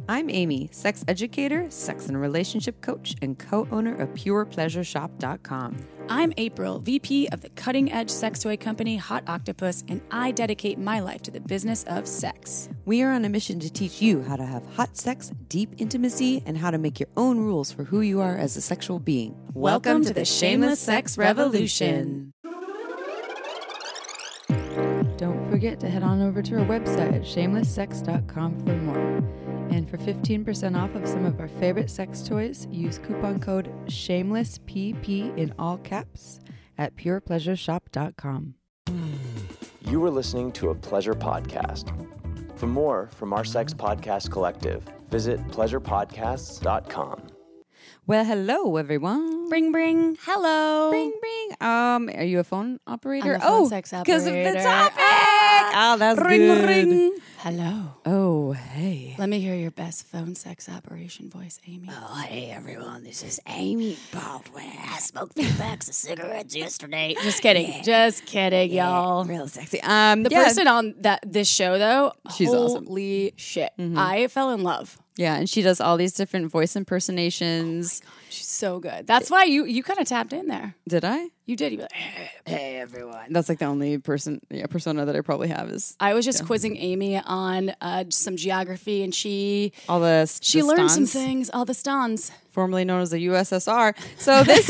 I'm Amy, sex educator, sex and relationship coach, and co-owner of PurePleasureShop.com. I'm April, VP of the cutting-edge sex toy company Hot Octopuss, and I dedicate my life to the business of sex. We are on a mission to teach you how to have hot sex, deep intimacy, and how to make your own rules for who you are as a sexual being. Welcome to the Shameless Sex Revolution. Don't forget to head on over to our website at shamelesssex.com for more. And for 15% off of some of our favorite sex toys, use coupon code SHAMELESSPP in all caps at purepleasureshop.com. You are listening to a pleasure podcast. For more from our sex podcast collective, visit pleasurepodcasts.com. Well, hello, everyone. Bring, bring. Hello. Bring, bring. Are you a phone operator? I'm a phone sex because of the operator. topic. Oh, that's Ring, good. ring. Hello. Oh, hey. Let me hear your best phone sex operation voice, Amy. Oh, hey everyone, this is Amy Baldwin. I smoked 3 packs of cigarettes yesterday. Just kidding. Yeah. Just kidding, y'all. Real sexy. The yeah. person on this show, though, She's awesome. holy shit. I fell in love. Yeah, and she does all these different voice impersonations. She's so good. That's why you kind of tapped in there. Did I? You did. You were like, Hey everyone. That's like the only persona that I probably have is I was just quizzing Amy on some geography, and she all the learned some stans, things. All the stans formerly known as the USSR. So this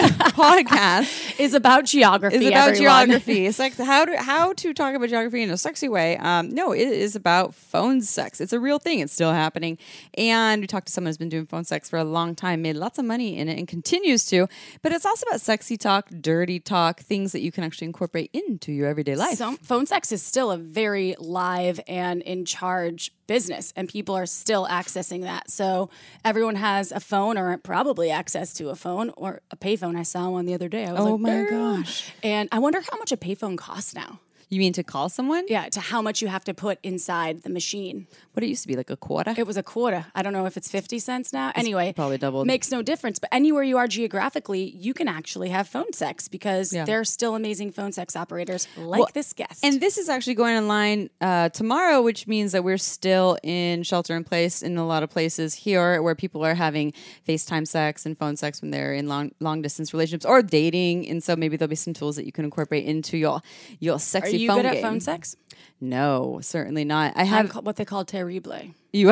podcast is about geography. is about everyone. geography. Sex, how to talk about geography in a sexy way. No, it is about phone sex. It's a real thing. It's still happening. And we talked to someone who's been doing phone sex for a long time, made lots of money in it, and continues to. But it's also about sexy talk, dirty talk, things that you can actually incorporate into your everyday life. So, phone sex is still a very live and in charge business, and people are still accessing that. So everyone has a phone, or probably access to a phone or a payphone. I saw one the other day. I was Oh like, my "Damn." gosh. And I wonder how much a payphone costs now. You mean to call someone? Yeah, to how much you have to put inside the machine. What it used to be, like a quarter? It was a quarter. I don't know if it's 50 cents now. Anyway, probably doubled. Makes no difference. But anywhere you are geographically, you can actually have phone sex because there are still amazing phone sex operators like this guest. And this is actually going online tomorrow, which means that we're still in shelter in place in a lot of places here where people are having FaceTime sex and phone sex when they're in long distance relationships or dating. And so maybe there'll be some tools that you can incorporate into your sexy are you phone good game. at phone sex? No, certainly not. I I'm have what they call terrible. you.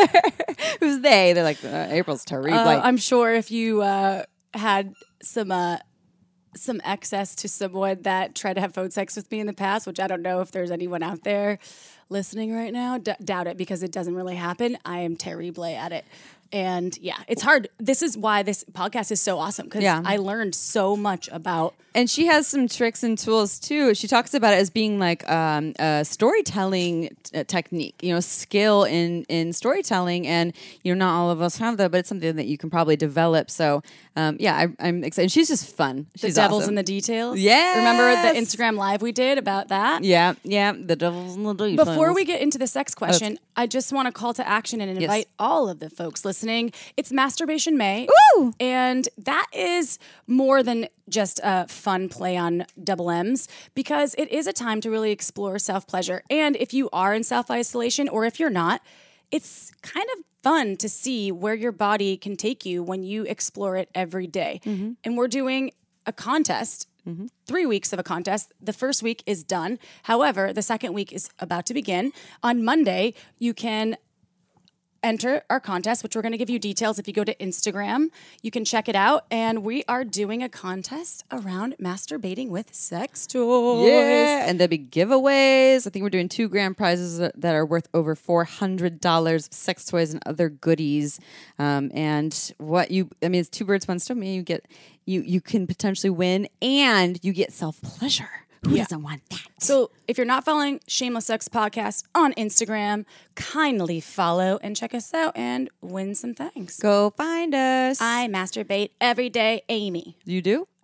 Who's they? They're like April's terrible. I'm sure if you had some access to someone that tried to have phone sex with me in the past, which I don't know if there's anyone out there listening right now. Doubt it, because it doesn't really happen. I am terrible at it. And yeah, it's hard. This is why this podcast is so awesome, because I learned so much about. And she has some tricks and tools too. She talks about it as being like a storytelling technique, skill in storytelling. And, not all of us have that, but it's something that you can probably develop. So, I'm excited. She's just fun. She's The devil's awesome. in the details. Yes. Remember the Instagram live we did about that? Yeah. The devil's in the details. Before we get into the sex question, I just want to call to action and invite all of the folks listening. It's Masturbation May. Woo! And that is more than just a fun play on double M's, because it is a time to really explore self-pleasure. And if you are in self-isolation, or if you're not, it's kind of fun to see where your body can take you when you explore it every day. And we're doing a contest. 3 weeks of a contest. The first week is done. However, the second week is about to begin. On Monday, you can enter our contest, which we're going to give you details. If you go to Instagram, you can check it out. And we are doing a contest around masturbating with sex toys. Yeah, and there'll be giveaways. I think we're doing 2 grand prizes that are worth over $400 of sex toys and other goodies. And it's 2 birds, 1 stone. You can potentially win, and you get self-pleasure. Who doesn't want that? So if you're not following Shameless Sex Podcast on Instagram, kindly follow and check us out and win some things. Go find us. I masturbate every day, Amy. You do?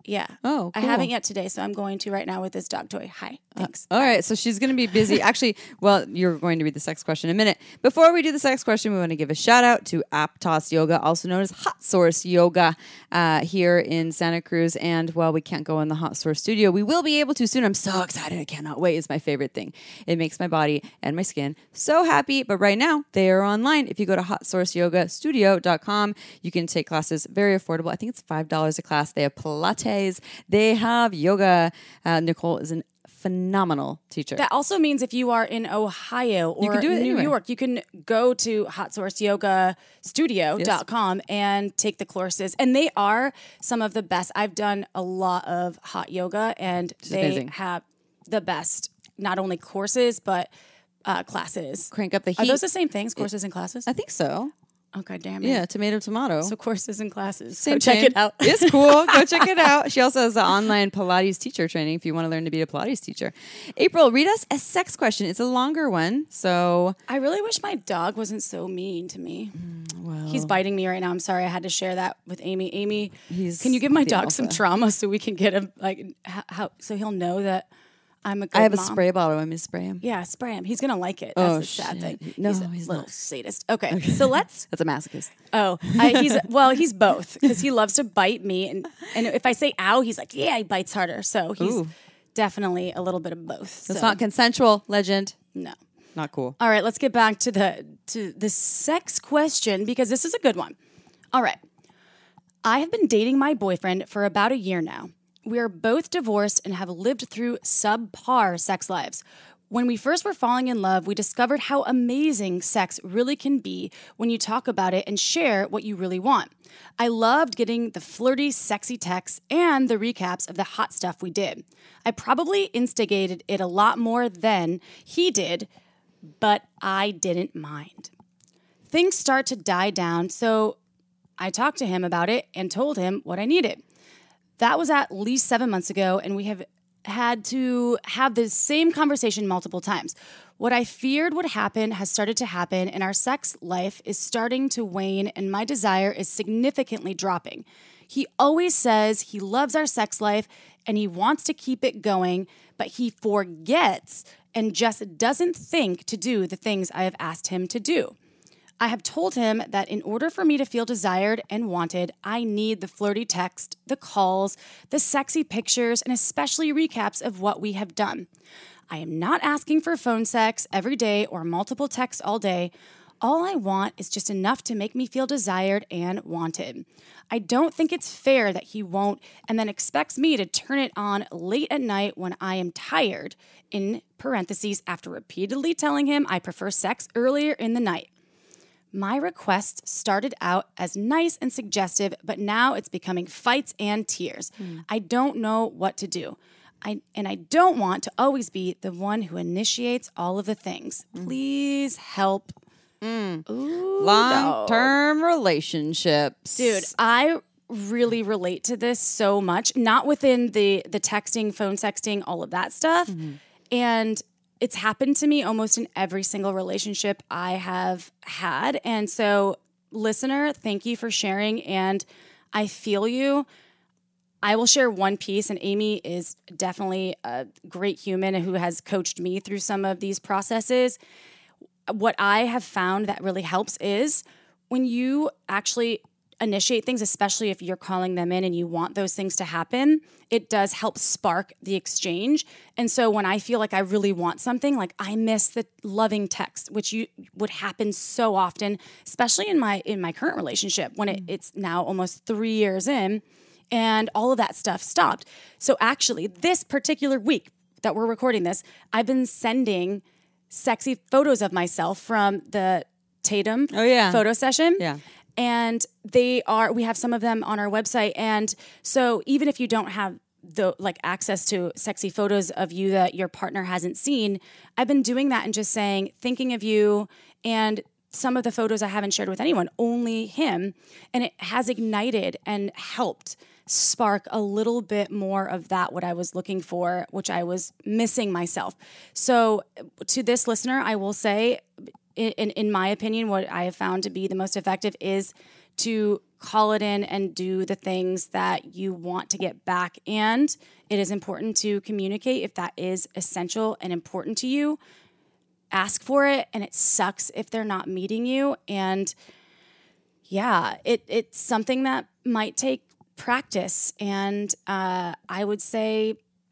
Yeah. Oh, I cool. haven't yet today, so I'm going to right now with this dog toy. Hi. Thanks. All right, so she's going to be busy. Actually, well, you're going to read the sex question in a minute. Before we do the sex question, we want to give a shout out to Aptos Yoga, also known as Hot Source Yoga, here in Santa Cruz. And while we can't go in the Hot Source studio, we will be able to soon. I'm so excited. I cannot wait. It's my favorite thing. It makes my body and my skin so happy. But right now, they are online. If you go to hotsourceyogastudio.com, you can take classes very affordable. I think it's $5 a class. They have Pilates. They have yoga. Nicole is an phenomenal teacher. That also means if you are in Ohio or can do it New anywhere. York, you can go to hotsourceyogastudio.com and take the courses. And they are some of the best. I've done a lot of hot yoga, and they amazing. have the best, not only courses, but classes. Crank up the heat. Are those the same things, courses and classes? I think so. Okay, damn it. Yeah, tomato. So courses and classes. Same Go check thing. it out. It's cool. Go check it out. She also has an online Pilates teacher training if you want to learn to be a Pilates teacher. April, read us a sex question. It's a longer one. So, I really wish my dog wasn't so mean to me. well, He's biting me right now. I'm sorry. I had to share that with Amy. Amy, He's can you give my the dog some alpha. trauma so we can get him how so he'll know that I'm a good I have a mom? spray bottle. I'm going to spray him. Yeah, spray him. He's gonna like it. That's Oh, the sad shit. thing. No, he's a he's little not. sadist. Okay, so let's. That's a masochist. He's both because he loves to bite me, and if I say ow, he's like, yeah, he bites harder. So he's Ooh. definitely a little bit of both. It's So, not consensual, legend. no. Not cool. All right, let's get back to the sex question because this is a good one. All right. I have been dating my boyfriend for about a year now. We are both divorced and have lived through subpar sex lives. When we first were falling in love, we discovered how amazing sex really can be when you talk about it and share what you really want. I loved getting the flirty, sexy texts and the recaps of the hot stuff we did. I probably instigated it a lot more than he did, but I didn't mind. Things start to die down, so I talked to him about it and told him what I needed. That was at least 7 months ago, and we have had to have the same conversation multiple times. What I feared would happen has started to happen, and our sex life is starting to wane, and my desire is significantly dropping. He always says he loves our sex life and he wants to keep it going, but he forgets and just doesn't think to do the things I have asked him to do. I have told him that in order for me to feel desired and wanted, I need the flirty text, the calls, the sexy pictures, and especially recaps of what we have done. I am not asking for phone sex every day or multiple texts all day. All I want is just enough to make me feel desired and wanted. I don't think it's fair that he won't and then expects me to turn it on late at night when I am tired, in parentheses, after repeatedly telling him I prefer sex earlier in the night. My request started out as nice and suggestive, but now it's becoming fights and tears. I don't know what to do. I don't want to always be the one who initiates all of the things. Please help. Long-term relationships. Dude, I really relate to this so much. Not within the texting, phone sexting, all of that stuff. And it's happened to me almost in every single relationship I have had. And so, listener, thank you for sharing. And I feel you. I will share one piece, and Amy is definitely a great human who has coached me through some of these processes. What I have found that really helps is when you actually initiate things, especially if you're calling them in and you want those things to happen, it does help spark the exchange. And so when I feel like I really want something, like I miss the loving text, which would happen so often, especially in my current relationship when it's now almost 3 years in and all of that stuff stopped. So actually this particular week that we're recording this, I've been sending sexy photos of myself from the Tatum photo session. Yeah. And we have some of them on our website. And so even if you don't have access to sexy photos of you that your partner hasn't seen, I've been doing that and just saying, thinking of you, and some of the photos I haven't shared with anyone, only him. And it has ignited and helped spark a little bit more of that, what I was looking for, which I was missing myself. So to this listener, I will say, in my opinion, what I have found to be the most effective is to call it in and do the things that you want to get back. And it is important to communicate if that is essential and important to you. Ask for it, and it sucks if they're not meeting you. And yeah, it's something that might take practice. And I would say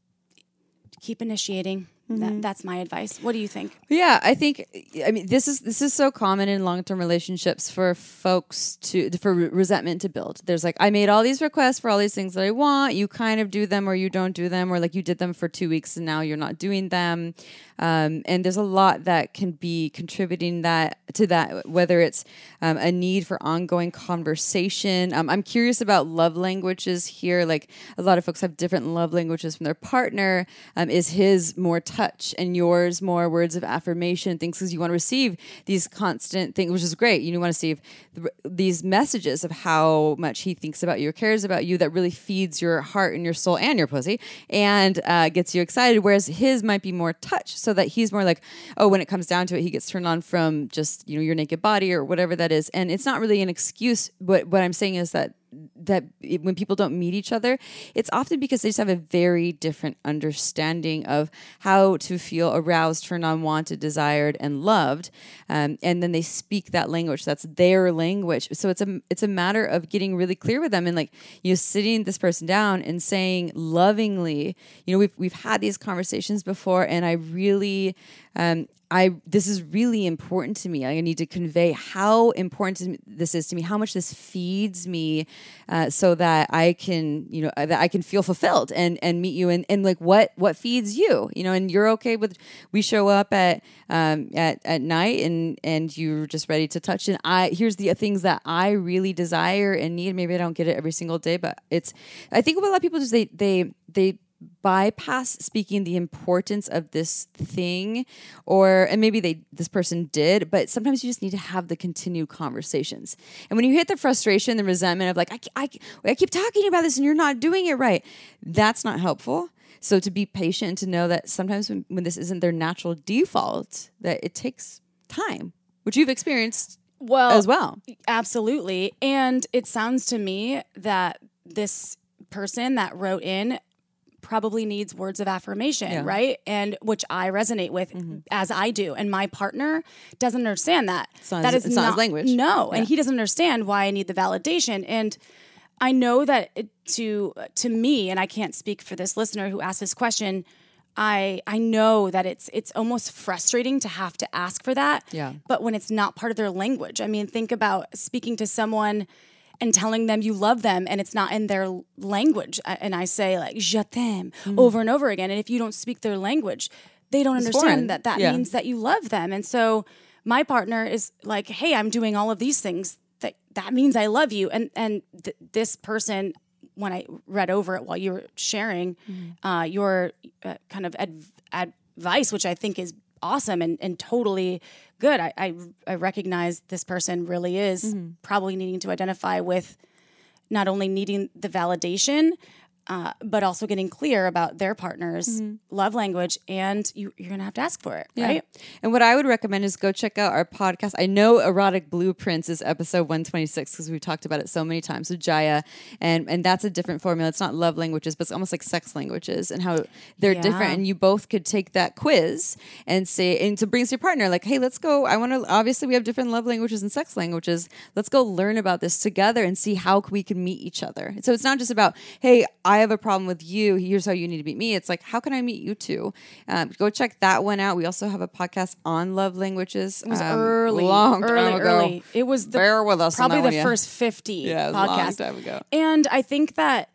keep initiating. That's my advice. What do you think? Yeah, I mean, this is so common in long-term relationships for folks for resentment to build. There's like, I made all these requests for all these things that I want. You kind of do them or you don't do them, or like you did them for 2 weeks and now you're not doing them. And there's a lot that can be contributing to that, whether it's a need for ongoing conversation. I'm curious about love languages here. Like a lot of folks have different love languages from their partner. Is his more touch and yours more words of affirmation and things, because you want to receive these constant things, which is great. You want to receive these messages of how much he thinks about you or cares about you, that really feeds your heart and your soul and your pussy and gets you excited. Whereas his might be more touch, so that he's more like, oh, when it comes down to it, he gets turned on from just, your naked body or whatever that is. And it's not really an excuse. What I'm saying is that when people don't meet each other, it's often because they just have a very different understanding of how to feel aroused, turned on, wanted, desired, and loved. And then they speak that language. That's their language. So it's a matter of getting really clear with them and like, sitting this person down and saying lovingly, we've had these conversations before, and I really, this is really important to me. I need to convey how important this is to me, how much this feeds me, so that I can, that I can feel fulfilled and meet you and like what feeds you, and you're okay with, we show up at night and you're just ready to touch. And here's the things that I really desire and need. Maybe I don't get it every single day, but I think what a lot of people do is they bypass speaking the importance of this thing, and maybe this person did, but sometimes you just need to have the continued conversations. And when you hit the frustration, the resentment of like, I keep talking about this and you're not doing it right, that's not helpful. So to be patient and to know that sometimes when this isn't their natural default, that it takes time, which you've experienced as well. Absolutely. And it sounds to me that this person that wrote in probably needs words of affirmation, right? And which I resonate with as I do. And my partner doesn't understand that. It's not his language. No. Yeah. And he doesn't understand why I need the validation. And I know that to me, and I can't speak for this listener who asked this question, I know that it's almost frustrating to have to ask for that. Yeah. But when it's not part of their language, I mean, think about speaking to someone and telling them you love them and it's not in their language. And I say like, je t'aime over and over again. And if you don't speak their language, they don't understand that means that you love them. And so my partner is like, hey, I'm doing all of these things. That means I love you. And this person, when I read over it while you were sharing your kind of advice, which I think is awesome and totally good. I recognize this person really is probably needing to identify with not only needing the validation, but also getting clear about their partner's love language, and you're going to have to ask for it, right? And what I would recommend is go check out our podcast. I know Erotic Blueprints is episode 126 because we've talked about it so many times with Jaya, and that's a different formula. It's not love languages, but it's almost like sex languages and how they're different. And you both could take that quiz and say, and to bring to your partner, like, hey, let's go. Obviously we have different love languages and sex languages. Let's go learn about this together and see how we can meet each other. So it's not just about, hey, I have a problem with you, here's how you need to meet me. It's like, how can I meet you too? Go check that one out. We also have a podcast on love languages. It was long time ago. It was bear with us probably on that the first 50 podcasts. Long time ago. And I think that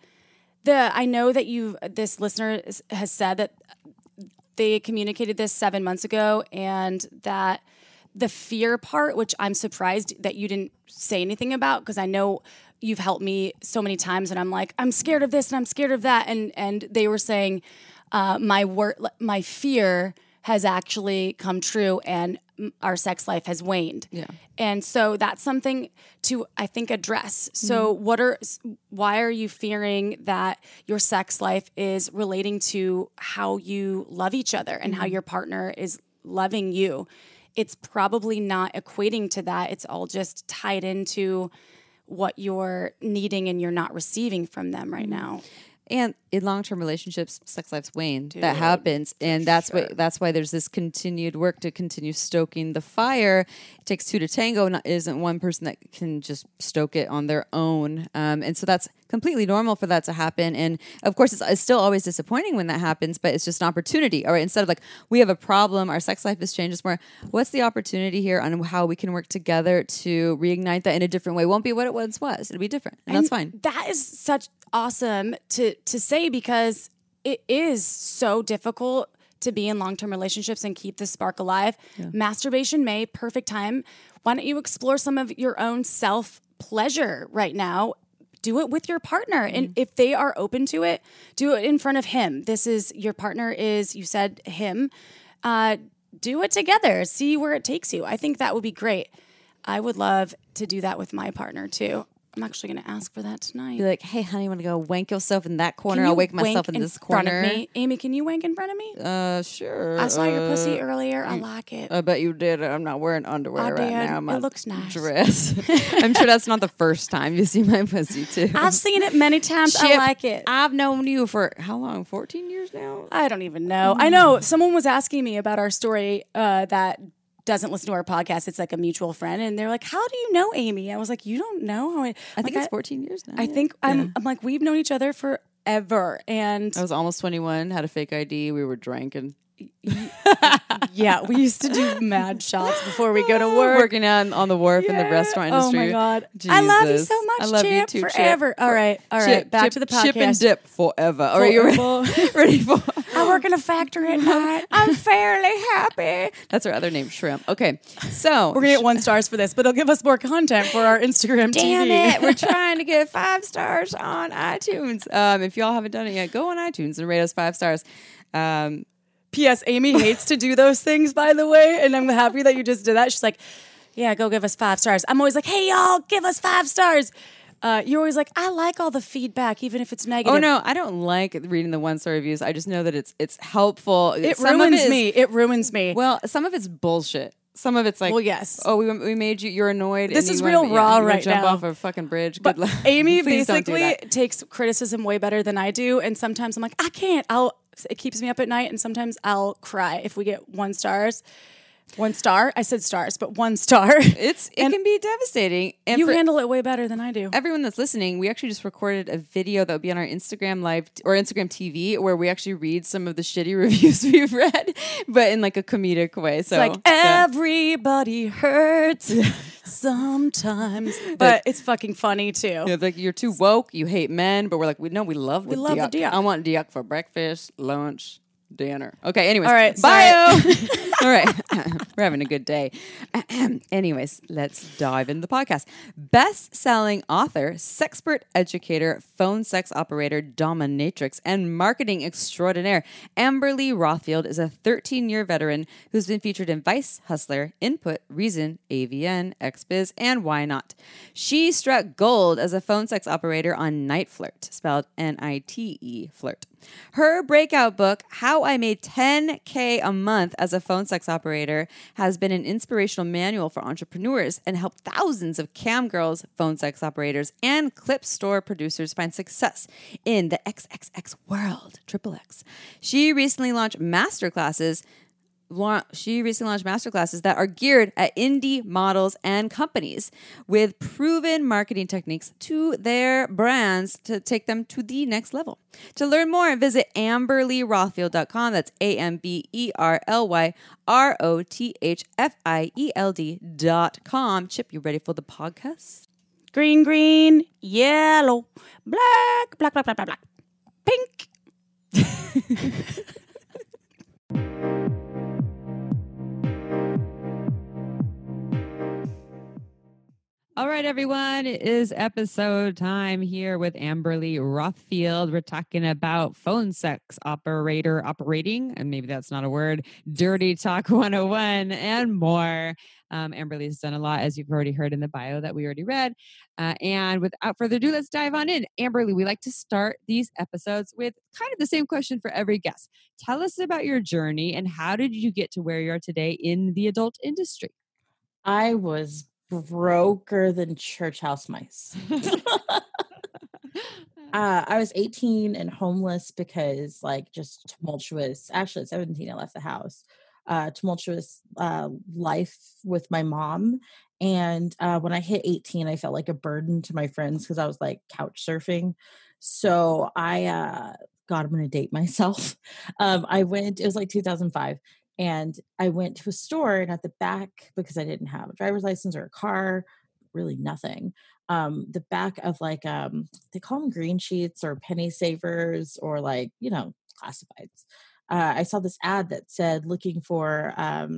I know that this listener has said that they communicated this 7 months ago, and that the fear part, which I'm surprised that you didn't say anything about, because I know you've helped me so many times and I'm like, I'm scared of this and I'm scared of that. And they were saying, my fear has actually come true and our sex life has waned. Yeah. And so that's something to, I think, address. So why are you fearing that your sex life is relating to how you love each other and how your partner is loving you? It's probably not equating to that. It's all just tied into what you're needing and you're not receiving from them right now. And in long-term relationships, sex lives wane. That happens, and that's why there's this continued work to continue stoking the fire. It takes two to tango. Isn't one person that can just stoke it on their own, and so that's completely normal for that to happen. And of course, it's still always disappointing when that happens, but it's just an opportunity. All right, instead of like we have a problem, our sex life has changed. It's more, what's the opportunity here on how we can work together to reignite that in a different way? It won't be what it once was. It'll be different, and that's fine. That is such awesome to say, because it is so difficult to be in long-term relationships and keep the spark alive. Masturbation May, perfect time. Why don't you explore some of your own self-pleasure right now? Do it with your partner. And if they are open to it, do it in front of him. This is, your partner is, you said him. Do it together. See where it takes you. I think that would be great. I would love to do that with my partner too. I'm actually going to ask for that tonight. Be like, hey, honey, you want to go wank yourself in that corner? I'll wake myself in this corner. Front of me? Amy, can you wank in front of me? Sure. I saw your pussy earlier. I like it. I bet you did. I'm not wearing underwear right now. My it looks nice. Dress. I'm sure that's not the first time you see my pussy, too. I've seen it many times. Chip, I like it. I've known you for how long? 14 years now? I don't even know. I know. Someone was asking me about our story that doesn't listen to our podcast. It's like a mutual friend, and they're like, how do you know Amy? I was like, you don't know how I think it's 14 years now. I think I'm like, we've known each other forever. And I was almost 21, had a fake ID. We were drinking. Yeah, we used to do mad shots before we go to work. Working out on the wharf in the restaurant industry. Oh my God. Jesus. I love you so much, I love Chip, you too, forever. Chip. All right. Back to the podcast. Chip and dip forever. All right, you ready for I work in a factory at night. I'm fairly happy. That's our other name, Shrimp. Okay, so We're going to get 1 star for this, but it'll give us more content for our Instagram Damn TV. it. We're trying to get 5 stars on iTunes. If y'all haven't done it yet, go on iTunes and rate us 5 stars. P.S. Amy hates to do those things, by the way, and I'm happy that you just did that. She's like, yeah, go give us 5 stars. I'm always like, hey, y'all, give us 5 stars. You're always like, I like all the feedback, even if it's negative. Oh, no, I don't like reading the 1-star reviews. I just know that it's helpful. It ruins me. It ruins me. Well, some of it's bullshit. Some of it's like, well, yes. Oh, we made you. You're annoyed. This and is you real wanna, raw you wanna right jump now. off a fucking bridge. But Good luck. Amy Please don't do basically that. takes criticism way better than I do, and sometimes I'm like, I can't. It keeps me up at night, and sometimes I'll cry if we get 1 stars. 1 star. I said stars, but 1 star. It can be devastating. And you for handle it way better than I do. everyone that's listening, we actually just recorded a video that will be on our Instagram live or Instagram TV where we actually read some of the shitty reviews we've read, but in like a comedic way. So It's like everybody hurts sometimes, but it's fucking funny too. Yeah, like you're too woke, you hate men, but we're like, we love the love the diak. diak. I want diak for breakfast, lunch, dinner. Okay, anyways. All right, bio. All right. We're having a good day. Anyways, let's dive into the podcast. Best-selling author, sexpert educator, phone sex operator, dominatrix, and marketing extraordinaire, Amberly Rothfield is a 13-year veteran who's been featured in Vice, Hustler, Input, Reason, AVN, XBiz, and Why Not. She struck gold as a phone sex operator on Night Flirt, spelled N-I-T-E, flirt. Her breakout book, How I Made $10K a Month as a Phone Sex Operator, has been an inspirational manual for entrepreneurs and helped thousands of cam girls, phone sex operators, and clip store producers find success in the XXX world, triple X. She recently launched masterclasses that are geared at indie models and companies with proven marketing techniques to their brands to take them to the next level. To learn more, visit AmberlyRothfield.com. That's AmberlyRothfield.com. Chip, you ready for the podcast? Green, green, yellow, black, black, black, black, black, black, pink. All right, everyone. It is episode time here with Amberly Rothfield. We're talking about phone sex operating, and maybe that's not a word, Dirty Talk 101, and more. Amberly's done a lot, as you've already heard in the bio that we already read. And without further ado, let's dive on in. Amberly, we like to start these episodes with kind of the same question for every guest. Tell us about your journey and how did you get to where you are today in the adult industry? I was broker than church house mice. I was 18 and homeless because like just tumultuous, actually at 17, I left the house, tumultuous life with my mom. And when I hit 18, I felt like a burden to my friends because I was like couch surfing. So God, I'm going to date myself. It was like 2005. And I went to a store, and at the back, because I didn't have a driver's license or a car, really nothing. The back of like they call them green sheets or penny savers or like, classifieds. I saw this ad that said looking for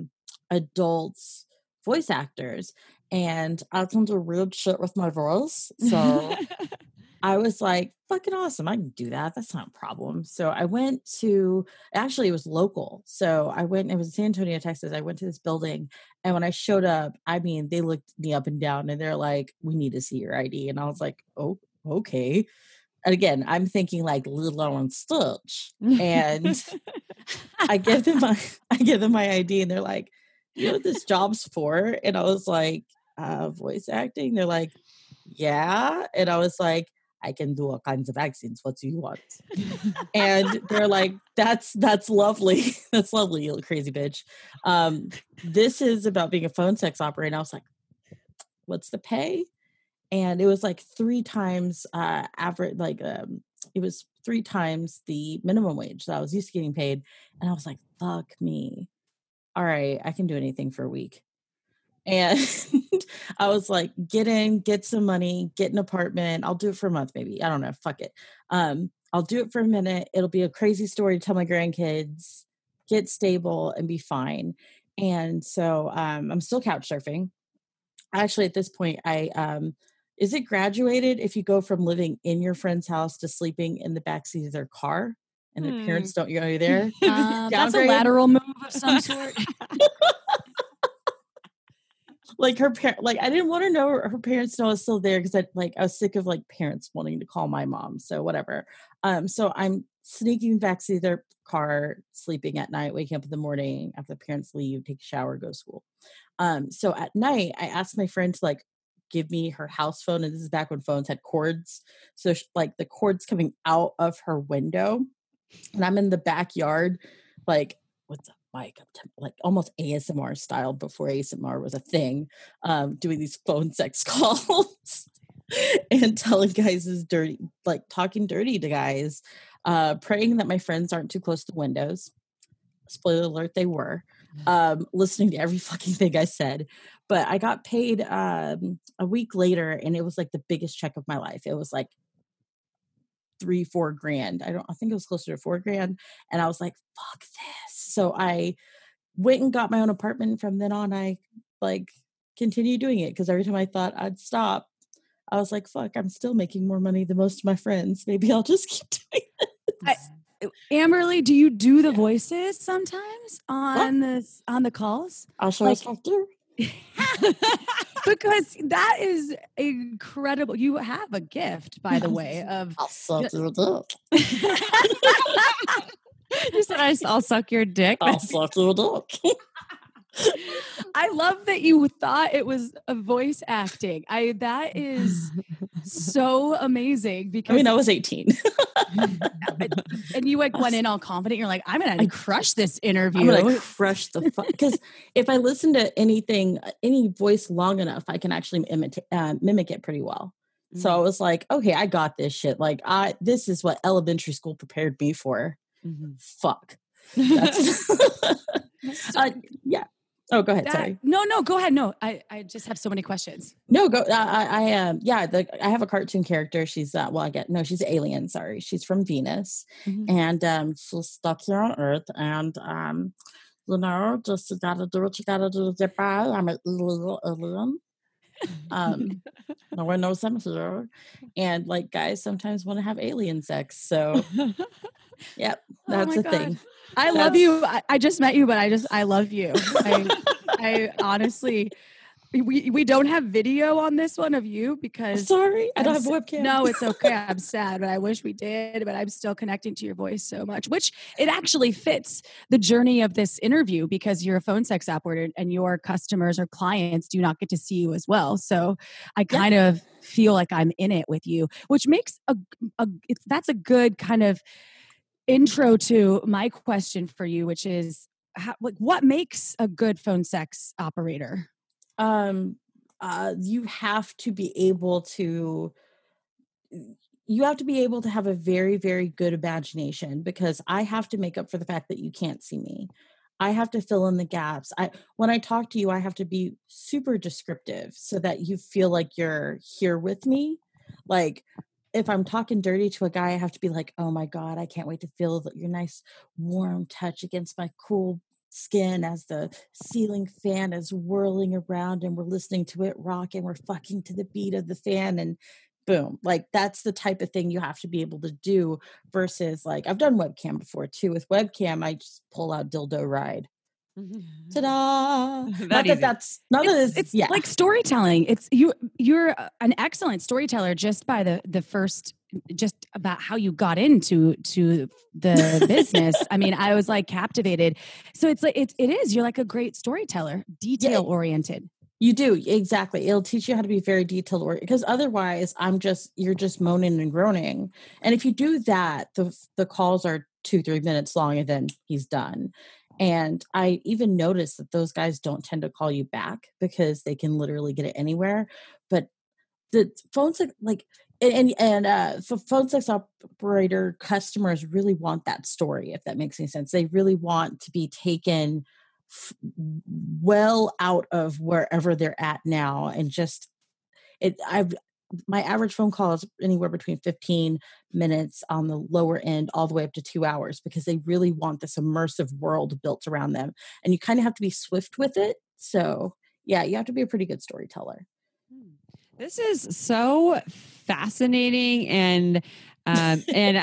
adults voice actors, and I was into weird shit with my voice. So I was like, fucking awesome. I can do that. That's not a problem. So I went to, actually, it was local. So I went, it was in San Antonio, Texas. I went to this building. And when I showed up, I mean, they looked me up and down and they're like, we need to see your ID. And I was like, oh, okay. And again, I'm thinking like Lilo and Stitch. And I give them my ID and they're like, you know what this job's for? And I was like, voice acting. They're like, yeah. And I was like, I can do all kinds of accents. What do you want? And they're like, that's lovely. That's lovely, you crazy bitch. This is about being a phone sex operator. And I was like, what's the pay? And it was like 3 times average, like it was 3 times the minimum wage that I was used to getting paid. And I was like, fuck me. All right, I can do anything for a week. And I was like, get some money, get an apartment. I'll do it for a month, maybe. I don't know. Fuck it. I'll do it for a minute. It'll be a crazy story to tell my grandkids, get stable and be fine. And so I'm still couch surfing. Actually, at this point, is it graduated if you go from living in your friend's house to sleeping in the backseat of their car and their parents don't know you're there? That's a lateral move of some sort. Like I didn't want to know her parents know I was still there because I was sick of like parents wanting to call my mom. So whatever. So I'm sneaking back to their car, sleeping at night, waking up in the morning after the parents leave, take a shower, go to school. So at night, I asked my friend to like give me her house phone, and this is back when phones had cords. So like the cords coming out of her window, and I'm in the backyard, like what's up? Like almost ASMR style before ASMR was a thing, doing these phone sex calls and telling guys is dirty, like talking dirty to guys, praying that my friends aren't too close to windows. Spoiler alert, they were, listening to every fucking thing I said. But I got paid a week later, and it was like the biggest check of my life. It was like $3-4 grand. I think it was closer to $4 grand. And I was like, fuck this. So I went and got my own apartment. From then on, I like continued doing it because every time I thought I'd stop, I was like, fuck, I'm still making more money than most of my friends. Maybe I'll just keep doing it. Amberly, do you do the voices sometimes on the calls? I'll show you after. Because that is incredible. You have a gift, by the way, of I'll suck your dick. You said I'll suck your dick. I'll suck your dick. I love that you thought it was a voice acting. That is so amazing because I was 18. and you like went in all confident. You're like, I'm gonna crush this interview. I'm gonna crush the fuck because if I listen to any voice long enough, I can actually mimic it pretty well. So I was like, okay, I got this shit. Like this is what elementary school prepared me for. Fuck. That's yeah. Oh, go ahead. Sorry. No, go ahead. No, I just have so many questions. No, go. I have a cartoon character. She's she's an alien. Sorry, she's from Venus, and she's stuck here on Earth, and just you gotta do what you gotta do to get by. I'm an illegal alien. No one knows I'm here, and like guys sometimes want to have alien sex. So, yep, that's a thing. I love you. I just met you, but I love you. I honestly, we don't have video on this one of you because Sorry, I don't have a webcam. No, it's okay. I'm sad, but I wish we did. But I'm still connecting to your voice so much, which it actually fits the journey of this interview because you're a phone sex operator and your customers or clients do not get to see you as well. So I kind of feel like I'm in it with you, which makes that's a good kind of intro to my question for you, which is what makes a good phone sex operator? You have to be able to have a very, very good imagination, because I have to make up for the fact that you can't see me. I have to fill in the gaps. When I talk to you, I have to be super descriptive so that you feel like you're here with me. Like, if I'm talking dirty to a guy, I have to be like, oh my God, I can't wait to feel your nice warm touch against my cool skin as the ceiling fan is whirling around and we're listening to it rock and we're fucking to the beat of the fan, and boom. Like, that's the type of thing you have to be able to do, versus like, I've done webcam before too. With webcam, I just pull out dildo ride. Ta-da! It's like storytelling. You're an excellent storyteller just by the first, just about how you got into the business. I mean, I was like captivated. So it's like it is. You're like a great storyteller, detail oriented. You do, exactly. It'll teach you how to be very detailed oriented, because otherwise you're just moaning and groaning. And if you do that, the calls are 2-3 minutes long and then he's done. And I even noticed that those guys don't tend to call you back because they can literally get it anywhere. But the phone sex, like, for phone sex operator customers really want that story, if that makes any sense. They really want to be taken well out of wherever they're at now, and just my average phone call is anywhere between 15 minutes on the lower end all the way up to 2 hours, because they really want this immersive world built around them, and you kind of have to be swift with it. So yeah, you have to be a pretty good storyteller. This is so fascinating, and I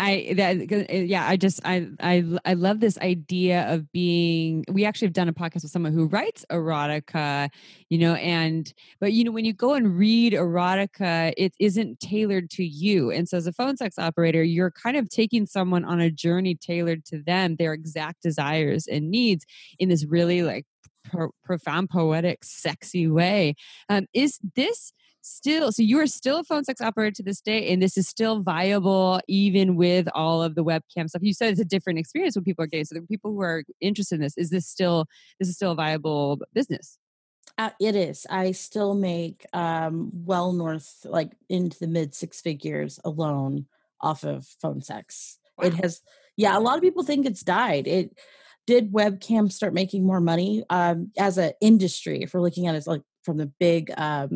love this idea of being. We actually have done a podcast with someone who writes erotica, but when you go and read erotica, it isn't tailored to you. And so, as a phone sex operator, you're kind of taking someone on a journey tailored to them, their exact desires and needs, in this really like profound, poetic, sexy way. Is this still, so you are still a phone sex operator to this day, and this is still viable even with all of the webcam stuff? You said it's a different experience when people are gay. So the people who are interested in this is still a viable business? It is. I still make well north, like into the mid 6 figures alone off of phone sex. Wow. It has, a lot of people think it's died. Did webcam start making more money as an industry? If we're looking at it like from the big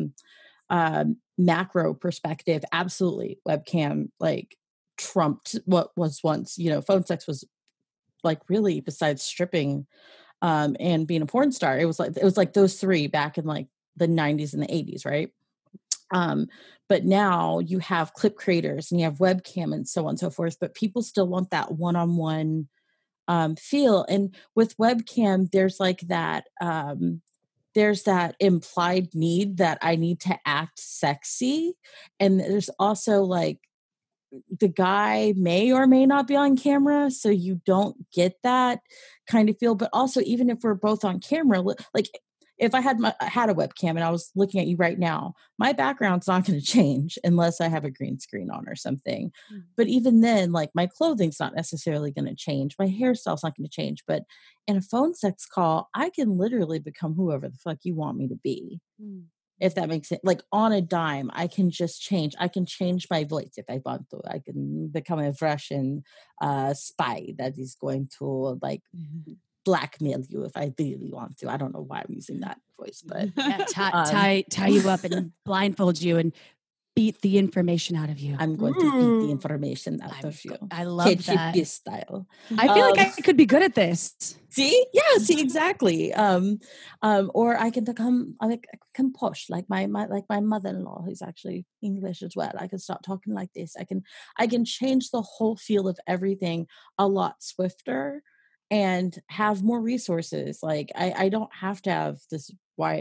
macro perspective, absolutely. Webcam like trumped what was once, phone sex was like, really, besides stripping and being a porn star, it was like those three back in like the 90s and the 80s, right? But now you have clip creators and you have webcam and so on and so forth, but people still want that one-on-one feel. And with webcam, there's like that there's that implied need that I need to act sexy. And there's also like, the guy may or may not be on camera, so you don't get that kind of feel. But also, even if we're both on camera, like if I had a webcam and I was looking at you right now, my background's not going to change unless I have a green screen on or something. Mm-hmm. But even then, like, my clothing's not necessarily going to change. My hairstyle's not going to change. But in a phone sex call, I can literally become whoever the fuck you want me to be. Mm-hmm. If that makes it, like, on a dime, I can just change. I can change my voice if I want to. I can become a Russian spy that is going to, like, blackmail you if I really want to. I don't know why I'm using that voice, but tie you up and blindfold you and beat the information out of you. I'm going to beat the information out of you. I love that style. I feel like I could be good at this. See, exactly. Or I can become posh, like my mother-in-law, who's actually English as well. I can start talking like this. I can change the whole feel of everything a lot swifter and have more resources. Like I don't have to have this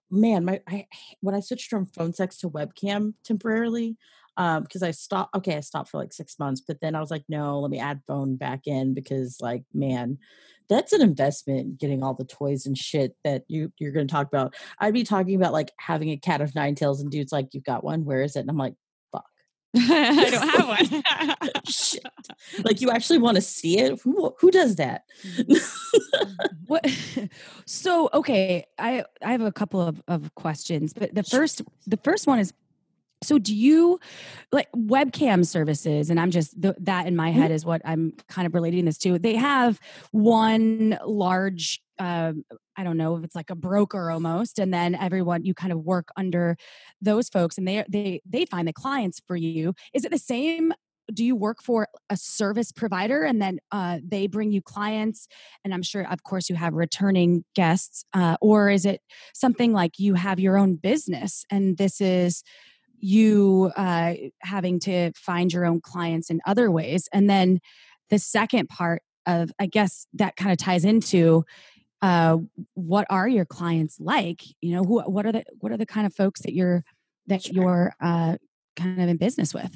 man, when I switched from phone sex to webcam temporarily, because I stopped for like 6 months, but then I was like, no, let me add phone back in because like, man, that's an investment getting all the toys and shit that you're going to talk about. I'd be talking about like having a cat of nine tails and dude's like, you've got one, where is it? And I'm like, fuck. I don't have one. Shit. Like you actually want to see it? Who does that? What? So, okay, I have a couple of questions, but the first one is, so do you like webcam services? And I'm just that in my head is what I'm kind of relating this to. They have one large, I don't know if it's like a broker almost, and then everyone you kind of work under those folks, and they find the clients for you. Is it the same? Do you work for a service provider and then they bring you clients? And I'm sure, of course, you have returning guests, or is it something like you have your own business and this is you having to find your own clients in other ways? And then the second part of, I guess that kind of ties into what are your clients like? You know, what are the kind of folks that you're kind of in business with?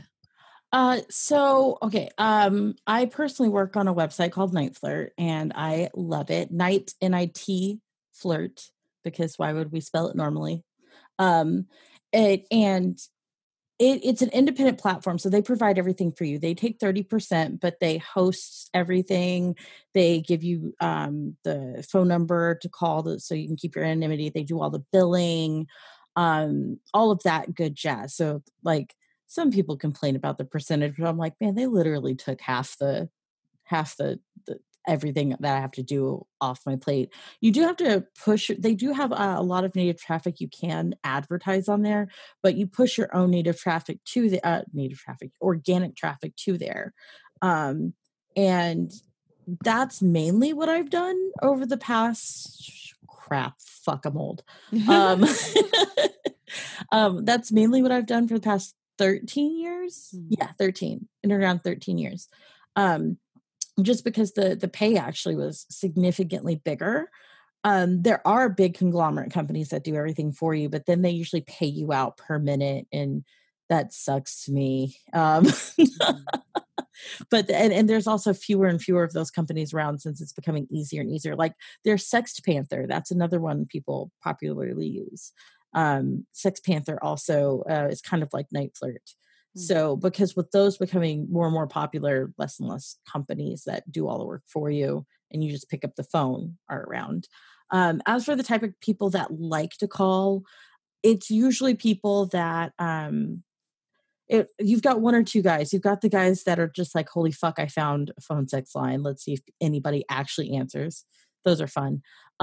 Okay. I personally work on a website called Night Flirt and I love it. Night, NIT flirt, because why would we spell it normally? It's an independent platform. So they provide everything for you. They take 30%, but they host everything. They give you, the phone number to call so you can keep your anonymity. They do all the billing, all of that good jazz. So like, some people complain about the percentage, but I'm like, man, they literally took half the everything that I have to do off my plate. You do have to push. They do have a lot of native traffic you can advertise on there, but you push your own native traffic to the organic traffic to there, and that's mainly what I've done over the past. Crap, fuck, I'm old. That's mainly what I've done for the past 13 years. Yeah, 13, in around 13 years. Just because the pay actually was significantly bigger. There are big conglomerate companies that do everything for you, but then they usually pay you out per minute, and that sucks to me. But there's also fewer and fewer of those companies around since it's becoming easier and easier. Like there's Sext Panther, that's another one people popularly use. Sext Panther also is kind of like Night Flirt. So because with those becoming more and more popular, less and less companies that do all the work for you and you just pick up the phone are around. As for the type of people that like to call, it's usually people that you've got one or two guys. You've got the guys that are just like, holy fuck, I found a phone sex line. Let's see if anybody actually answers. Those are fun.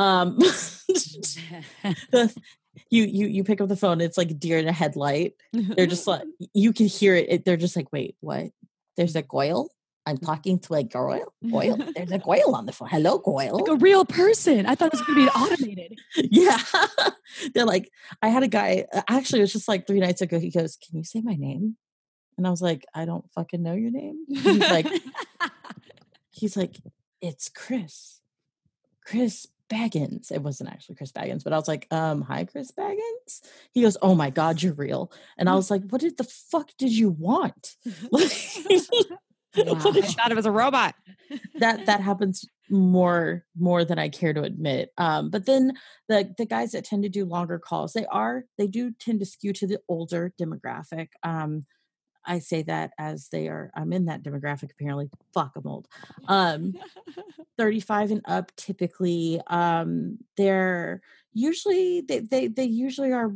You pick up the phone. It's like deer in a headlight. They're just like, you can hear it. They're just like, wait, what? There's a Goyle? I'm talking to a Goyle? There's a Goyle on the phone. Hello, Goyle. Like a real person. I thought it was going to be automated. Yeah. They're like, I had a guy, actually, it was just like 3 nights ago. He goes, can you say my name? And I was like, I don't fucking know your name. He's like, it's Chris Baggins. It wasn't actually Chris Baggins, but I was like, hi, Chris Baggins. He goes, oh my God, you're real. And I was like, what the fuck did you want? Wow. I thought it was a robot. that happens more than I care to admit. But then the guys that tend to do longer calls, they do tend to skew to the older demographic. I say that as I'm in that demographic apparently. Fuck, I'm old. 35 and up typically. They're usually they usually are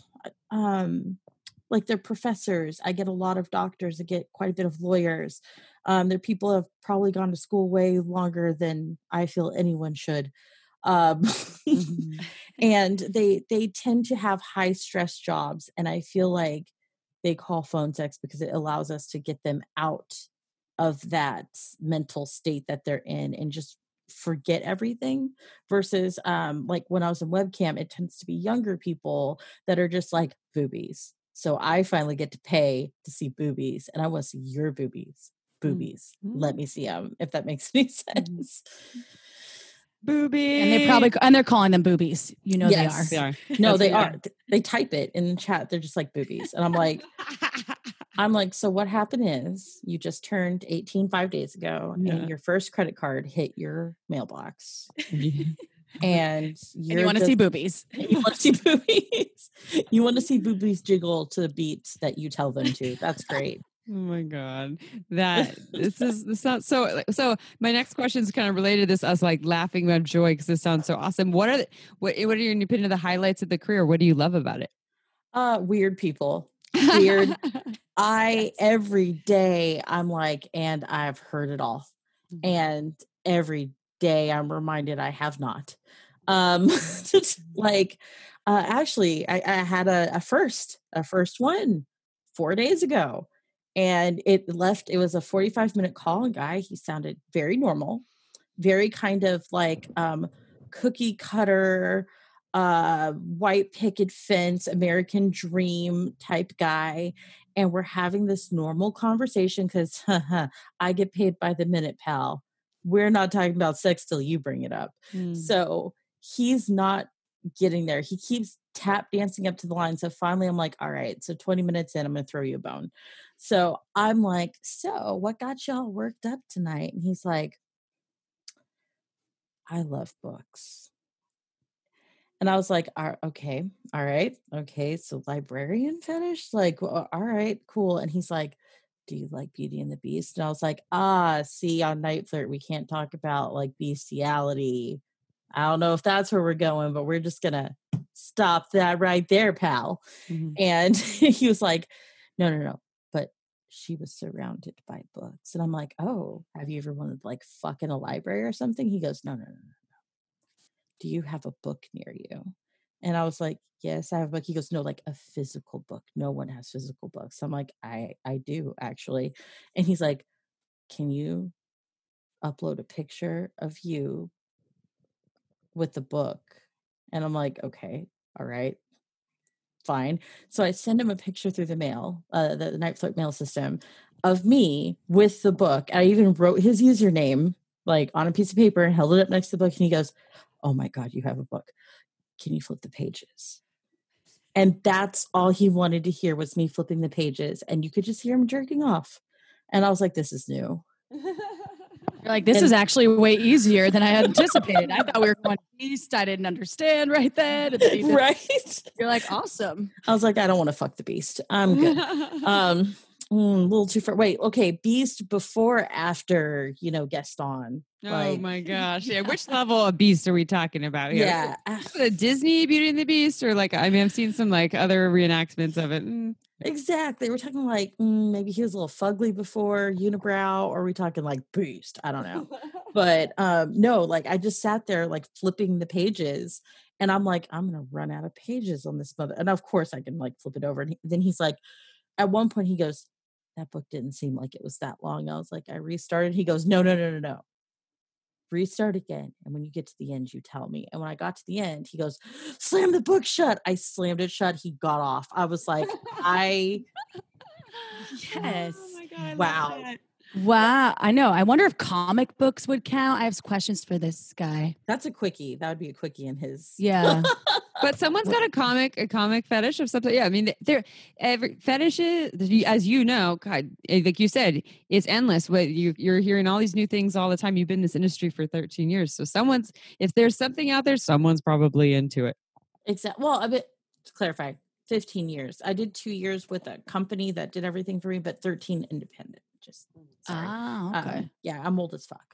like they're professors. I get a lot of doctors. I get quite a bit of lawyers. They're people who have probably gone to school way longer than I feel anyone should. And they tend to have high stress jobs. And I feel like they call phone sex because it allows us to get them out of that mental state that they're in and just forget everything versus like when I was in webcam, it tends to be younger people that are just like boobies. So I finally get to pay to see boobies, and I want to see your boobies. Let me see them, if that makes any sense. boobies. And they're calling them boobies. You know Yes. They are. No, That's they what are. They type it in the chat. They're just like boobies. And I'm like, so what happened is you just turned 18 5 days ago and your first credit card hit your mailbox. And you want to see boobies. You want to see boobies. You want to see boobies jiggle to the beat that you tell them to. That's great. Oh my God. This sounds so my next question is kind of related to this, us like laughing about joy because this sounds so awesome. What are your opinion of the highlights of the career? What do you love about it? Weird people. Weird. Every day I'm like, and I've heard it all. And every day I'm reminded I have not. Actually I had a first one 4 days ago. And it was a 45-minute call. And guy, he sounded very normal, very kind of like cookie cutter, white picket fence, American dream type guy. And we're having this normal conversation because I get paid by the minute, pal. We're not talking about sex till you bring it up. So he's not getting there. He keeps tap dancing up to the line. So finally I'm like, all right, so 20 minutes in, I'm going to throw you a bone. So I'm like, so what got y'all worked up tonight? And he's like, I love books. And I was like, okay, all right. Okay. So librarian fetish, like, well, all right, cool. And he's like, do you like Beauty and the Beast? And I was like, see, on Night Flirt, we can't talk about like bestiality. I don't know if that's where we're going, but we're just going to stop that right there, pal. And he was like, no. But she was surrounded by books. And I'm like, oh, have you ever wanted to like fuck in a library or something? He goes, no. Do you have a book near you? And I was like, yes, I have a book. He goes, no, like a physical book. No one has physical books. I'm like, I do actually. And he's like, can you upload a picture of you with the book? And I'm like, okay, all right, fine. So I send him a picture through the mail, the Night Flirt mail system of me with the book. I even wrote his username like on a piece of paper and held it up next to the book. And he goes, oh my God, you have a book. Can you flip the pages? And that's all he wanted to hear was me flipping the pages. And you could just hear him jerking off. And I was like, this is new. You're like, this is actually way easier than I had anticipated. I thought we were going beast. I didn't understand right then. And then Right. You're like, awesome. I was like, I don't want to fuck the beast. I'm good. A little too far. Wait, okay. Beast before, or after, Gaston. Oh my gosh. Yeah. Which level of Beast are we talking about here? Yeah. The Disney Beauty and the Beast, or like, I mean, I've seen some like other reenactments of it. Exactly. We're talking like maybe he was a little fugly before unibrow, or are we talking like Beast? I don't know. But no, like I just sat there like flipping the pages, and I'm like, I'm gonna run out of pages on this mother. And of course I can like flip it over. And then he's like, at one point he goes, that book didn't seem like it was that long. I was like, I restarted. He goes, no. Restart again. And when you get to the end, you tell me. And when I got to the end, he goes, slam the book shut. I slammed it shut. He got off. I was like, yes. Oh my God, wow. Wow. I know. I wonder if comic books would count. I have questions for this guy. That's a quickie. That would be a quickie in his. Yeah. But someone's got a comic fetish of something. Yeah, I mean, every fetishes, as you know, God, like you said, it's endless. What you're hearing all these new things all the time. You've been in this industry for 13 years, so if there's something out there, someone's probably into it. Exactly. Well, a bit to clarify, 15 years. I did 2 years with a company that did everything for me, but 13 independent. Just sorry. Okay. Yeah, I'm old as fuck.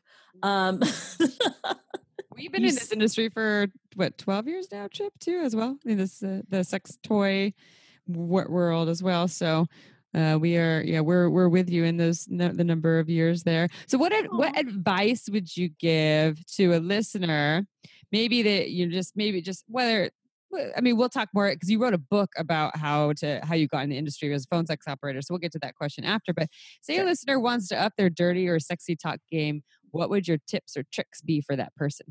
We've been in this industry for what 12 years now, Chip, too, as well in this the sex toy world as well. So we're with you in those the number of years there. So what advice would you give to a listener? Maybe that you just whether. I mean, we'll talk more because you wrote a book about how you got in the industry as a phone sex operator. So we'll get to that question after. But say a listener wants to up their dirty or sexy talk game. What would your tips or tricks be for that person?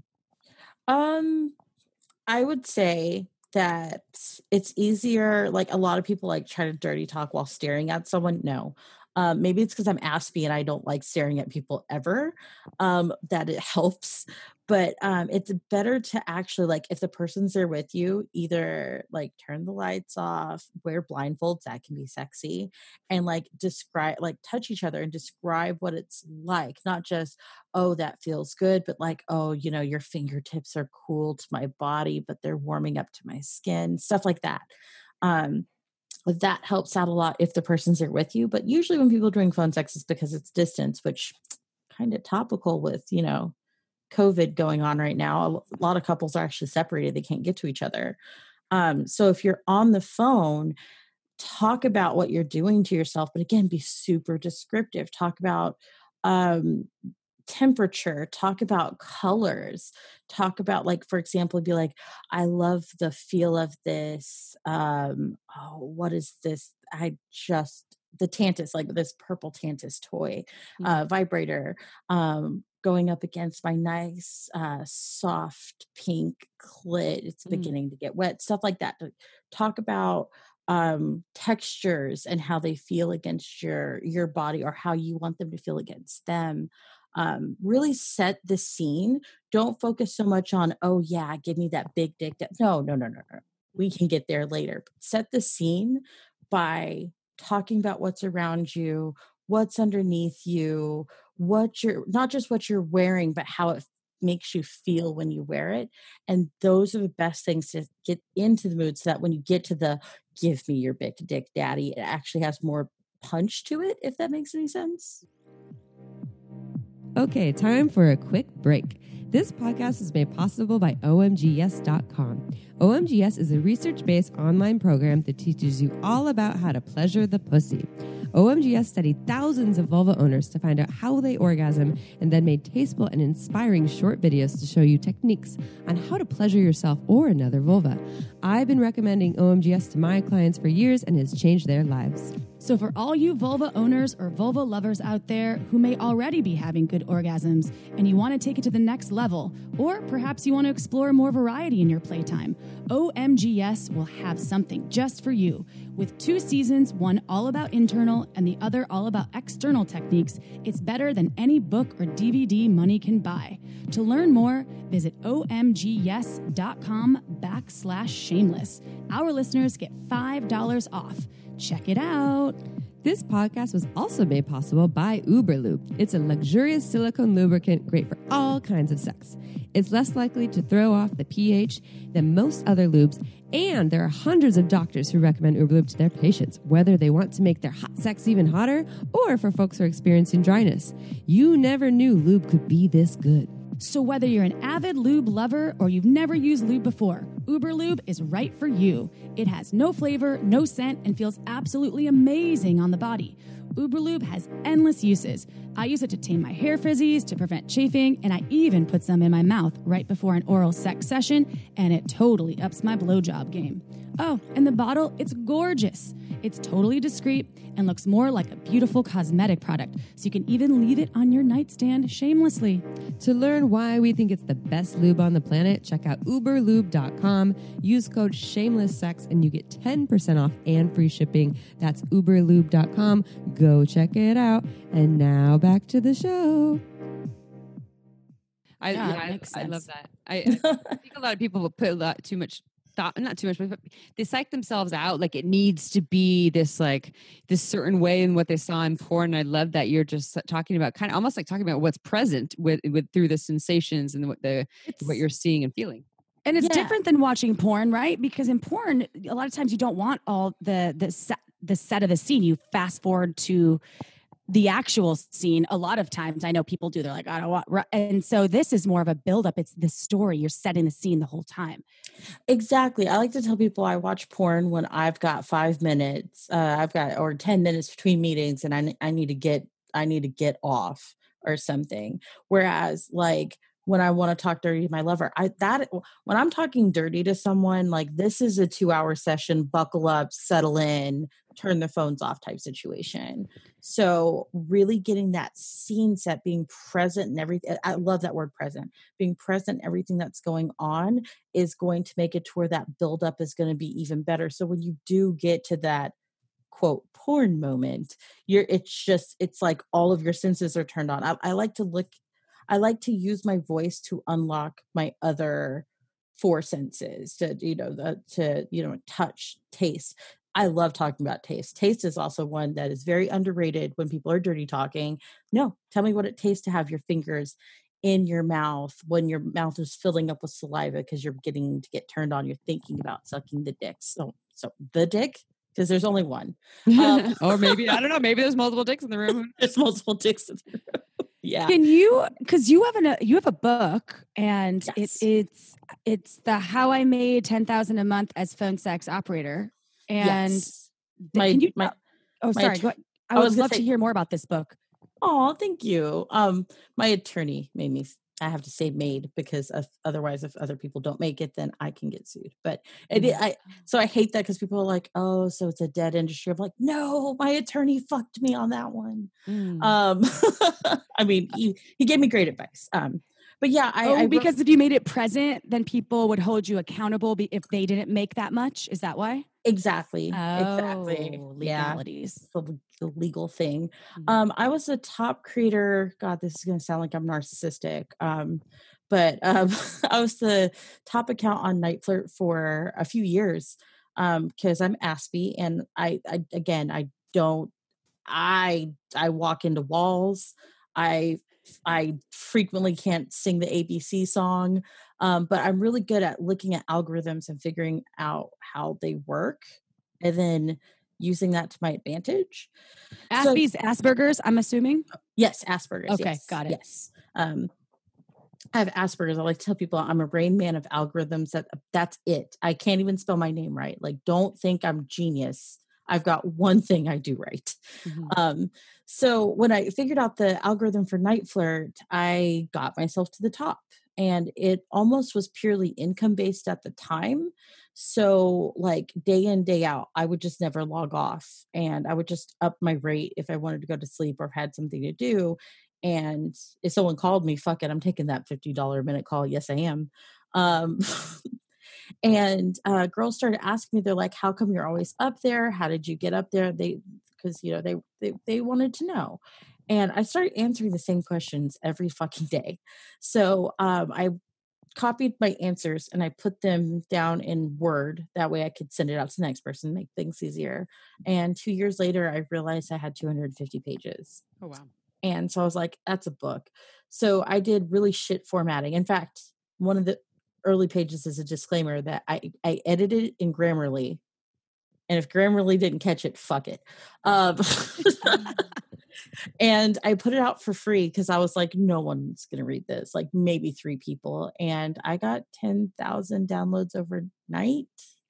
I would say that it's easier. Like a lot of people like try to dirty talk while staring at someone. No. Maybe it's because I'm aspy and I don't like staring at people ever. That it helps. But it's better to actually, like, if the person's there with you, either like turn the lights off, wear blindfolds, that can be sexy, and like describe, like touch each other and describe what it's like, not just, oh, that feels good, but like, oh, your fingertips are cool to my body, but they're warming up to my skin, stuff like that. Um, that helps out a lot if the person's there with you. But usually when people are doing phone sex, it's because it's distance, which kind of topical with, COVID going on right now. A lot of couples are actually separated. They can't get to each other. So if you're on the phone, talk about what you're doing to yourself, but again, be super descriptive. Talk about temperature, talk about colors, talk about, like, for example, be like, I love the feel of this. What is this? The Tantus, like this purple Tantus toy, vibrator, going up against my nice, soft pink clit. It's beginning to get wet, stuff like that. To talk about textures and how they feel against your body, or how you want them to feel against them. Really set the scene. Don't focus so much on, oh yeah, give me that big dick. No, no, no, no, no. We can get there later. Set the scene by talking about what's around you, what's underneath you, not just what you're wearing, but how it makes you feel when you wear it. And those are the best things to get into the mood, so that when you get to the give me your big dick daddy, it actually has more punch to it, if that makes any sense. Okay, time for a quick break. This podcast is made possible by OMGYes.com. OMGYes is a research-based online program that teaches you all about how to pleasure the pussy. OMGYes studied thousands of vulva owners to find out how they orgasm, and then made tasteful and inspiring short videos to show you techniques on how to pleasure yourself or another vulva. I've been recommending OMGYes to my clients for years, and it's changed their lives. So for all you vulva owners or vulva lovers out there who may already be having good orgasms and you want to take it to the next level, or perhaps you want to explore more variety in your playtime, OMGYes will have something just for you. With 2 seasons, one all about internal and the other all about external techniques, it's better than any book or DVD money can buy. To learn more, visit omgyes.com/shameless. Our listeners get $5 off. Check it out. This podcast was also made possible by Uberlube. It's a luxurious silicone lubricant great for all kinds of sex. It's less likely to throw off the pH than most other lubes, and there are hundreds of doctors who recommend Uberlube to their patients, whether they want to make their hot sex even hotter or for folks who are experiencing dryness. You never knew lube could be this good. So whether you're an avid lube lover or you've never used lube before, Uberlube is right for you. It has no flavor, no scent, and feels absolutely amazing on the body. Uberlube has endless uses. I use it to tame my hair frizzies, to prevent chafing, and I even put some in my mouth right before an oral sex session, and it totally ups my blowjob game. Oh, and the bottle, it's gorgeous. It's totally discreet and looks more like a beautiful cosmetic product, so you can even leave it on your nightstand shamelessly. To learn why we think it's the best lube on the planet, check out uberlube.com. Use code SHAMELESSSEX and you get 10% off and free shipping. That's uberlube.com. Go check it out. And now back to the show. I love that. I think a lot of people will put a lot too much thought, not too much, but they psych themselves out like it needs to be this certain way in what they saw in porn. And I love that you're just talking about, kind of almost like talking about what's present with through the sensations and what you're seeing and feeling. And it's different than watching porn, right? Because in porn, a lot of times you don't want all the set of the scene. You fast forward to the actual scene. A lot of times I know people do, they're like, I don't want, and so this is more of a buildup. It's the story. You're setting the scene the whole time. Exactly. I like to tell people I watch porn when I've got 5 minutes, or 10 minutes between meetings, and I need to get off or something. Whereas like when I want to talk dirty to my lover, when I'm talking dirty to someone, like this is a 2-hour session, buckle up, settle in, turn the phones off type situation. So really getting that scene set, being present and everything. I love that word present. Being present, everything that's going on is going to make it to where that buildup is going to be even better. So when you do get to that quote porn moment, it's like all of your senses are turned on. I like to look I like to use my voice to unlock my other four senses to, touch, taste. I love talking about taste. Taste is also one that is very underrated when people are dirty talking. No, tell me what it tastes to have your fingers in your mouth when your mouth is filling up with saliva because you're getting to get turned on. You're thinking about sucking the dick. So the dick, because there's only one. Or maybe, I don't know, maybe there's multiple dicks in the room. There's multiple dicks in the room. Yeah. Can you, because you have a book, and Yes. it's the How I Made $10,000 a Month as Phone Sex Operator. And Yes. can you? my Sorry. attor- I I would was gonna love to say- hear more about this book. Oh, thank you. My attorney made me. I have to say made because otherwise, if other people don't make it, then I can get sued. But so I hate that because people are like, "Oh, so it's a dead industry." I'm like, "No, my attorney fucked me on that one." I mean, he gave me great advice. But yeah, because if you made it present, then people would hold you accountable if they didn't make that much. Is that why? exactly. Legalities. The legal thing. I was a top creator. God, this is going to sound like I'm narcissistic. But I was the top account on Night Flirt for a few years because I'm Aspie, and I walk into walls. I frequently can't sing the ABC song, but I'm really good at looking at algorithms and figuring out how they work, and then using that to my advantage. Aspie's Asperger's, I'm assuming. Yes, Asperger's. Okay, yes, got it. Yes. I have Asperger's. I like to tell people I'm a Rain Man of algorithms. That's it. I can't even spell my name right. Like, don't think I'm genius. I've got one thing I do right. So when I figured out the algorithm for Night Flirt, I got myself to the top, and it almost was purely income based at the time. So like day in, day out, I would just never log off, and I would just up my rate if I wanted to go to sleep or had something to do. And if someone called me, fuck it, I'm taking that $50 a minute call. Yes, I am. And girls started asking me, they're like, how come you're always up there? How did you get up there? Because they wanted to know. And I started answering the same questions every fucking day. So I copied my answers and I put them down in Word. That way I could send it out to the next person, make things easier. And 2 years later, I realized I had 250 pages. Oh, wow. And so I was like, that's a book. So I did really shit formatting. In fact, one of the early pages is a disclaimer that I edited it in Grammarly. And if Grammarly didn't catch it, fuck it. And I put it out for free because I was like, no one's going to read this, like maybe 3 people. And I got 10,000 downloads overnight.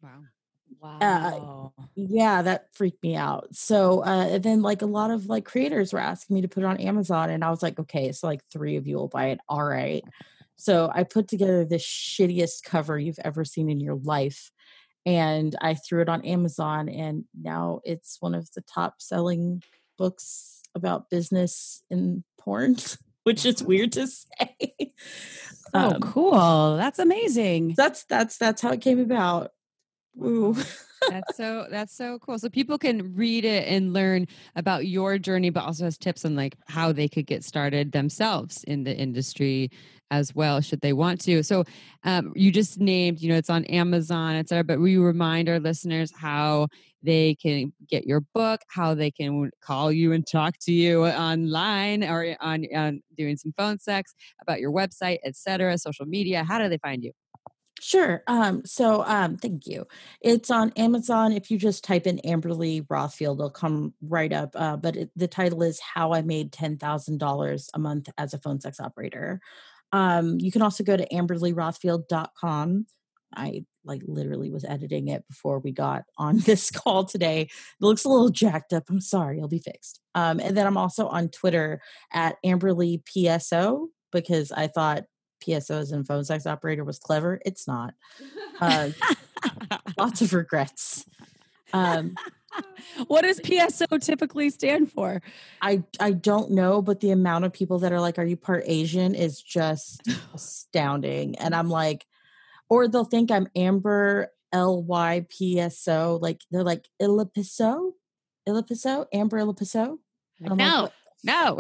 Wow. Yeah, that freaked me out. So then like a lot of like creators were asking me to put it on Amazon, and I was like, okay, so like 3 of you will buy it. All right. So I put together the shittiest cover you've ever seen in your life, and I threw it on Amazon, and now it's one of the top selling books about business and porn, which is weird to say. Oh, cool. That's amazing. That's how it came about. Ooh. That's so cool. So people can read it and learn about your journey, but also has tips on like how they could get started themselves in the industry as well, should they want to. So you just named, it's on Amazon, et cetera, but will you remind our listeners how they can get your book, how they can call you and talk to you online or on doing some phone sex, about your website, et cetera, social media? How do they find you? Sure. So thank you. It's on Amazon. If you just type in Amberly Rothfield, it'll come right up. But the title is How I Made $10,000 a Month as a Phone Sex Operator. You can also go to amberlyrothfield.com. I literally was editing it before we got on this call today. It looks a little jacked up. I'm sorry. It'll be fixed. And then I'm also on Twitter at Amberly PSO because I thought PSO as in phone sex operator was clever. It's not. Lots of regrets. What does PSO typically stand for? I don't know, but the amount of people that are like, are you part Asian is just astounding. And I'm like, or they'll think I'm Amber LYPSO. Like they're like Ilipiso, Amber Ilipiso. No. No.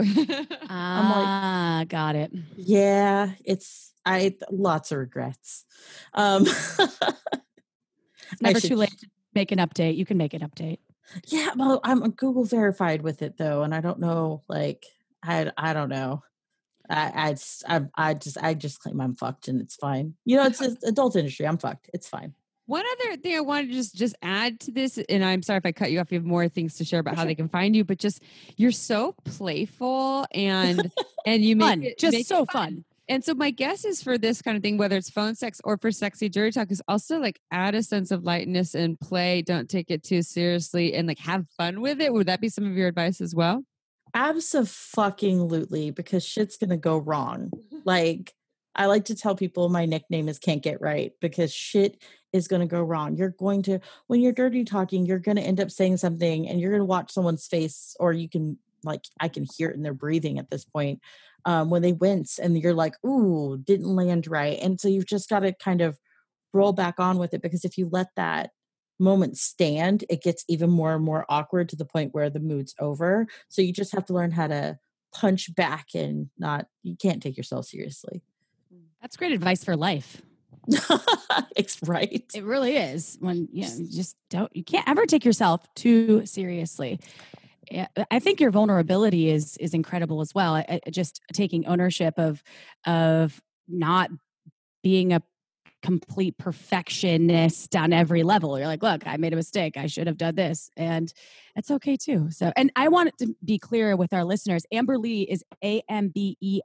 Got it. Yeah, lots of regrets. It's never too late to make an update. You can make an update. Yeah, well, I'm Google verified with it though, and I don't know, like, I don't know. I just claim I'm fucked and it's fine. You know, it's adult industry. I'm fucked. It's fine. One other thing I wanted to just add to this, and I'm sorry if I cut you off. You have more things to share about how they can find you, but just you're so playful and you make it just so fun. And so my guess is for this kind of thing, whether it's phone sex or for sexy dirty talk, is also like add a sense of lightness and play. Don't take it too seriously and like have fun with it. Would that be some of your advice as well? Abso-fucking-lutely, because shit's gonna go wrong. Like, I like to tell people my nickname is Can't Get Right, because shit is going to go wrong. When you're dirty talking, you're going to end up saying something and you're going to watch someone's face, or you can, like, I can hear it in their breathing at this point, when they wince, and you're like, ooh, didn't land right. And so you've just got to kind of roll back on with it, because if you let that moment stand, it gets even more and more awkward to the point where the mood's over. So you just have to learn how to punch back and you can't take yourself seriously. That's great advice for life. It's right. It really is. When you can't ever take yourself too seriously. I think your vulnerability is incredible as well. Just taking ownership of not being a complete perfectionist on every level. You're like, look, I made a mistake. I should have done this. And it's okay too. So, and I want it to be clear with our listeners, Amber Lee is AMBERLY,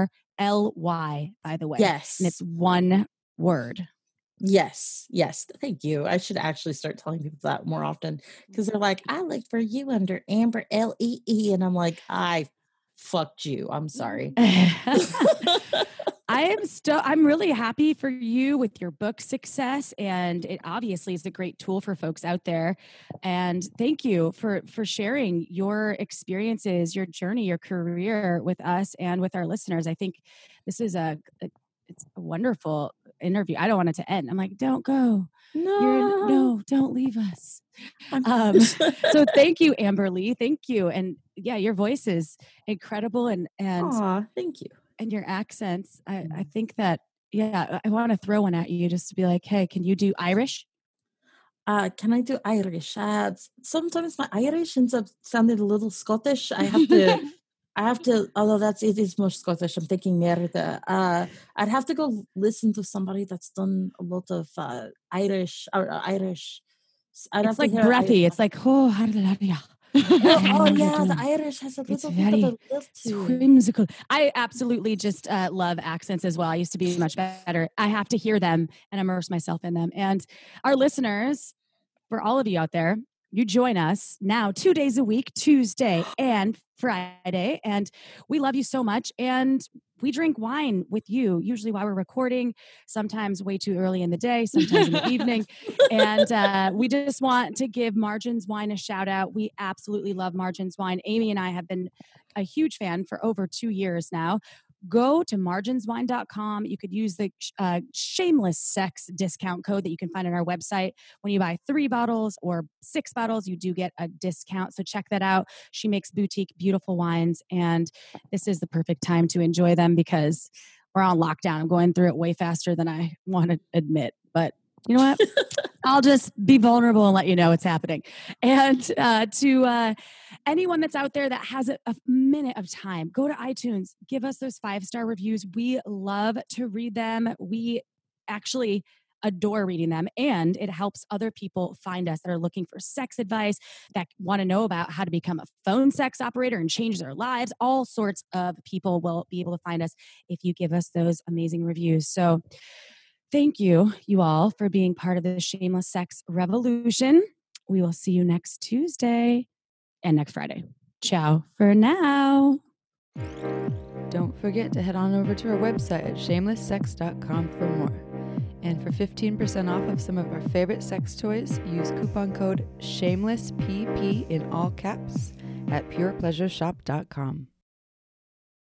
by the way. Yes. And it's one word. Yes. Thank you. I should actually start telling people that more often, because they're like, I looked for you under Amber LEE. And I'm like, I fucked you. I'm sorry. I'm really happy for you with your book success, and it obviously is a great tool for folks out there. And thank you for sharing your experiences, your journey, your career with us and with our listeners. I think this is it's a wonderful interview. I don't want it to end. I'm like, don't go. No, don't leave us. So thank you, Amber Lee. Thank you. And yeah, your voice is incredible. And Aw, thank you. And your accents. I think that, I want to throw one at you just to be like, hey, can you do Irish? Can I do Irish? Sometimes my Irish ends up sounding a little Scottish. I have to, although it is more Scottish. I'm thinking Merida. I'd have to go listen to somebody that's done a lot of Irish. It's like breathy. It's like, oh, hallelujah. The Irish has a little bit of a lilt to it. Whimsical. I absolutely just love accents as well. I used to be much better. I have to hear them and immerse myself in them. And our listeners, for all of you out there, you join us now 2 days a week, Tuesday and Friday. And we love you so much. And we drink wine with you, usually while we're recording, sometimes way too early in the day, sometimes in the evening. And we just want to give Margins Wine a shout out. We absolutely love Margins Wine. Amy and I have been a huge fan for over 2 years now. Go to marginswine.com. You could use the Shameless Sex discount code that you can find on our website. When you buy 3 bottles or 6 bottles, you do get a discount. So check that out. She makes boutique, beautiful wines. And this is the perfect time to enjoy them because we're on lockdown. I'm going through it way faster than I want to admit. But you know what? I'll just be vulnerable and let you know it's happening. And to anyone that's out there that has a minute of time, go to iTunes, give us those 5-star reviews. We love to read them. We actually adore reading them, and it helps other people find us that are looking for sex advice, that want to know about how to become a phone sex operator and change their lives. All sorts of people will be able to find us if you give us those amazing reviews. So thank you all for being part of the Shameless Sex Revolution. We will see you next Tuesday and next Friday. Ciao for now. Don't forget to head on over to our website at shamelesssex.com for more. And for 15% off of some of our favorite sex toys, use coupon code SHAMELESSPP in all caps at purepleasureshop.com.